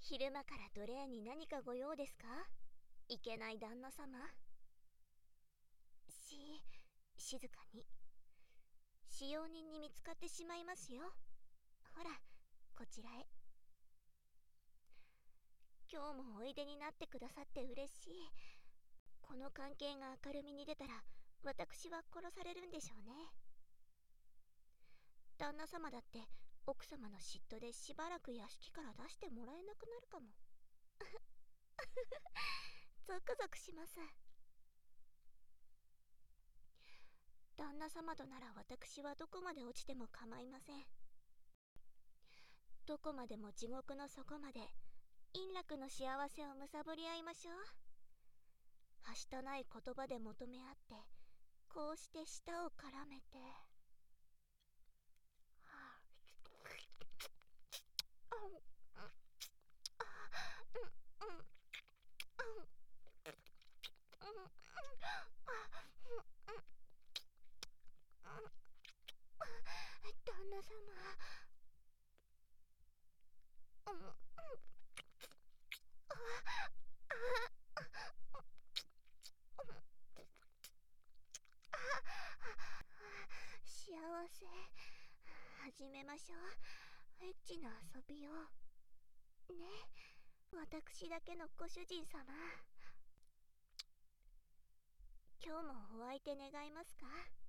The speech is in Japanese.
昼間から奴隷に何かご用ですか？いけない旦那様。静かに。使用人に見つかってしまいますよ。ほら、こちらへ。今日もおいでになってくださって嬉しい。この関係が明るみに出たら、私は殺されるんでしょうね。旦那様だって奥様の嫉妬でしばらく屋敷から出してもらえなくなるかも。ゾクゾクします。旦那様となら私はどこまで落ちても構いません。どこまでも地獄の底まで陰楽の幸せをむさぼり合いましょう。はしたない言葉で求め合って、こうして舌を絡めて、旦那様。幸せ。始めましょう。エッチな遊びを。ね、私だけのご主人様。今日もお相手願いますか？